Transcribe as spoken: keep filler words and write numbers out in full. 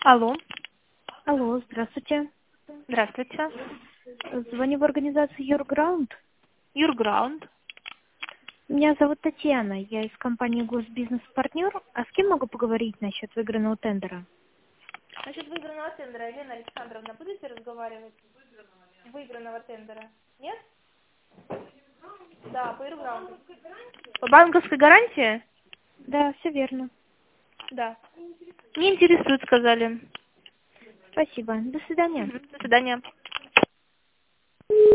Алло. Алло, здравствуйте. Здравствуйте. Звоню в организацию Юрграунд. Юрграунд. Меня зовут Татьяна, я из компании Госбизнес-партнер. А с кем могу поговорить насчет выигранного тендера? Насчет выигранного тендера, Елена Александровна, будете разговаривать? Выигранного тендера. Нет? Да, по Юрграунду. По банковской гарантии? Да, все верно. Да. Не интересует, сказали. Спасибо. До свидания. Мгм. До свидания.